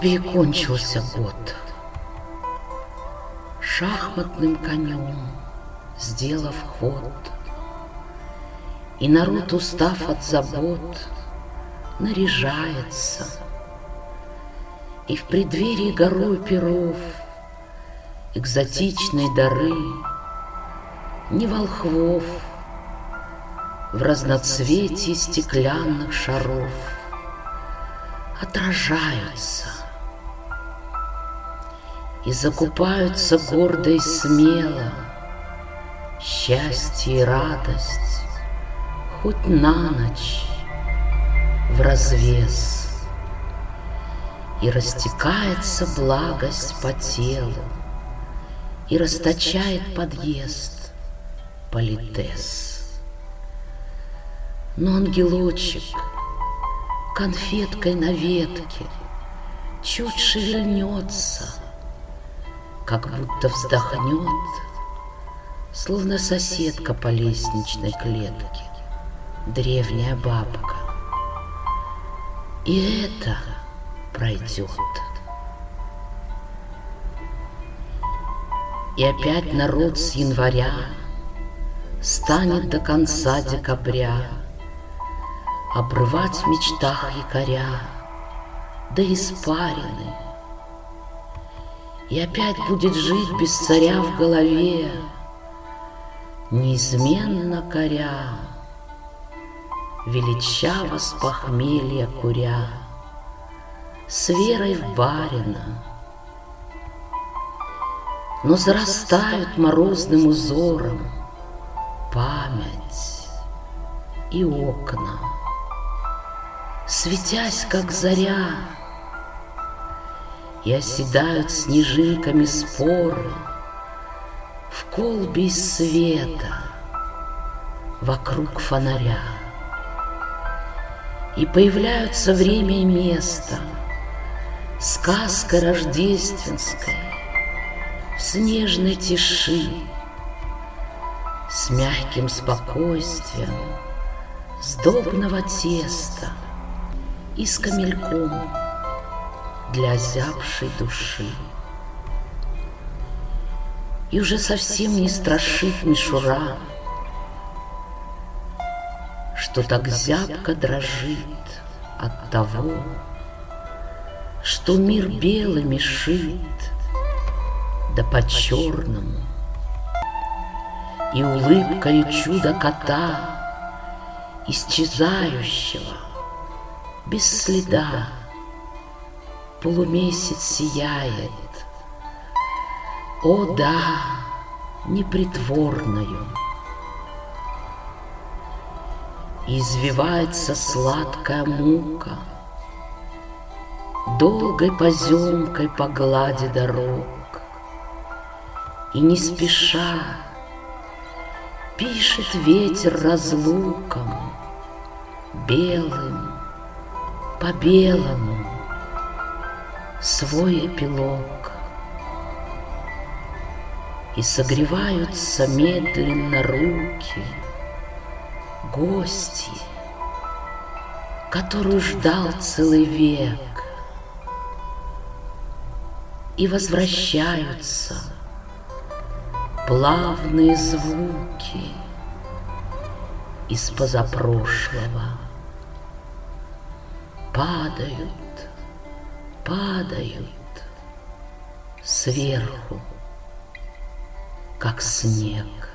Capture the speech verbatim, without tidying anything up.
тебе и кончился год. Шахматным конем сделав ход, и народ, устав от забот, наряжается, и в преддверии горой перов экзотичные дары не волхвов в разноцветии стеклянных шаров отражаются и закупаются гордо и смело счастье и радость хоть на ночь в развес, и растекается благость по телу, и расточает подъезд политес. Но ангелочек конфеткой на ветке чуть шевельнется, как будто вздохнет, словно соседка по лестничной клетке, древняя бабка. И это пройдет. И опять народ с января станет до конца декабря обрывать в мечтах якоря до испарины. И опять будет жить без царя в голове, неизменно коря, величаво с похмелья куря, с верой в барина. Но зарастают морозным узором память и окна, светясь, как заря, и оседают снежинками споры в колбе из света вокруг фонаря. И появляются время и место сказка рождественская в снежной тиши, с мягким спокойствием сдобного теста и с камельком для озябшей души. И уже совсем не страшит мишура, что так зябко дрожит от того, что мир белыми шит, да по-черному, и улыбкой чудо кота, исчезающего без следа, полумесяц сияет, о да, непритворною. И извивается сладкая мука долгой поземкой по глади дорог, и не спеша пишет ветер разлукам белым по белому свой эпилог. И согреваются медленно руки гости, которую ждал целый век, и возвращаются плавные звуки из позапрошлого. Падают, падают сверху, как снег.